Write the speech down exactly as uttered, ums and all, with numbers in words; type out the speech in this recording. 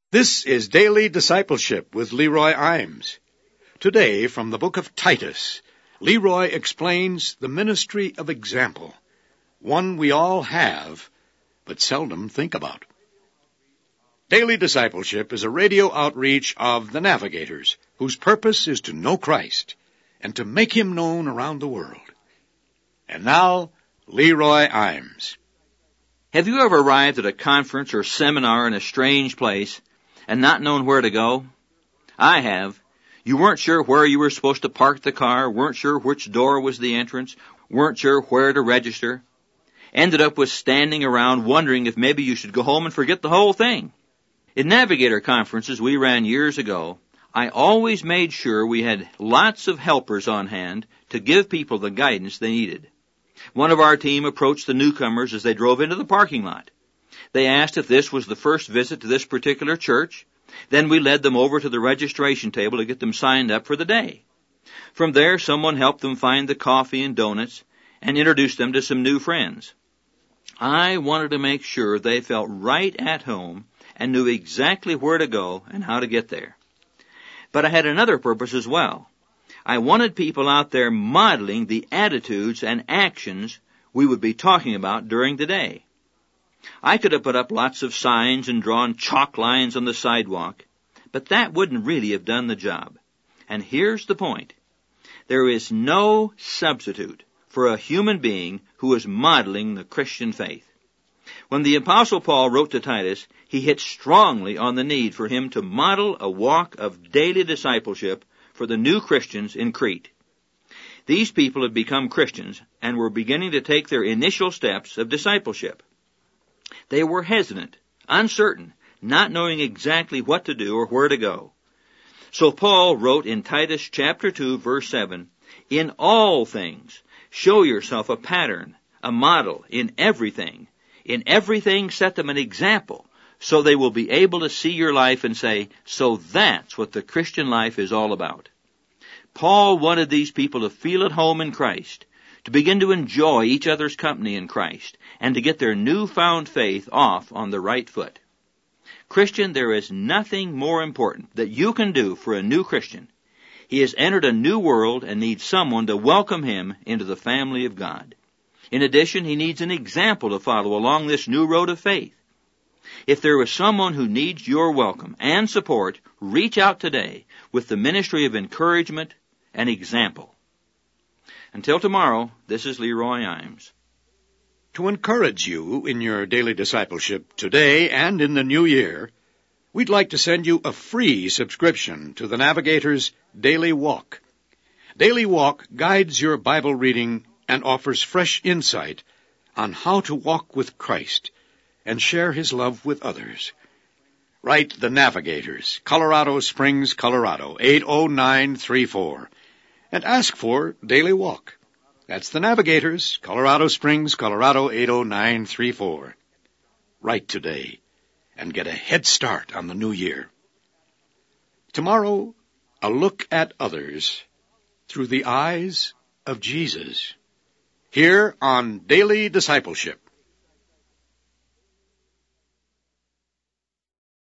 This is Daily Discipleship with Leroy Imes. Today, from the book of Titus, Leroy explains the ministry of example, one we all have, but seldom think about. Daily Discipleship is a radio outreach of the Navigators, whose purpose is to know Christ and to make Him known around the world. And now, Leroy Imes. Have you ever arrived at a conference or seminar in a strange place and not known where to go? I have. You weren't sure where you were supposed to park the car, weren't sure which door was the entrance, weren't sure where to register. Ended up with standing around wondering if maybe you should go home and forget the whole thing. In Navigator conferences we ran years ago, I always made sure we had lots of helpers on hand to give people the guidance they needed. One of our team approached the newcomers as they drove into the parking lot. They asked if this was the first visit to this particular church. Then we led them over to the registration table to get them signed up for the day. From there, someone helped them find the coffee and donuts and introduced them to some new friends. I wanted to make sure they felt right at home and knew exactly where to go and how to get there. But I had another purpose as well. I wanted people out there modeling the attitudes and actions we would be talking about during the day. I could have put up lots of signs and drawn chalk lines on the sidewalk, but that wouldn't really have done the job. And here's the point. There is no substitute for a human being who is modeling the Christian faith. When the Apostle Paul wrote to Titus, he hit strongly on the need for him to model a walk of daily discipleship for the new Christians in Crete. These people had become Christians and were beginning to take their initial steps of discipleship. They were hesitant, uncertain, not knowing exactly what to do or where to go. So Paul wrote in Titus chapter two, verse seven, "In all things, show yourself a pattern, a model in everything. In everything, set them an example, so they will be able to see your life and say, so that's what the Christian life is all about." Paul wanted these people to feel at home in Christ, to begin to enjoy each other's company in Christ, and to get their newfound faith off on the right foot. Christian, there is nothing more important that you can do for a new Christian. He has entered a new world and needs someone to welcome him into the family of God. In addition, he needs an example to follow along this new road of faith. If there is someone who needs your welcome and support, reach out today with the ministry of encouragement and example. Until tomorrow, this is Leroy Imes. To encourage you in your daily discipleship today and in the new year, we'd like to send you a free subscription to the Navigator's Daily Walk. Daily Walk guides your Bible reading and offers fresh insight on how to walk with Christ and share His love with others. Write the Navigators, Colorado Springs, Colorado, eight oh nine three four, and ask for Daily Walk. That's the Navigators, Colorado Springs, Colorado, eight oh nine three four. Write today and get a head start on the new year. Tomorrow, a look at others through the eyes of Jesus. Here on Daily Discipleship.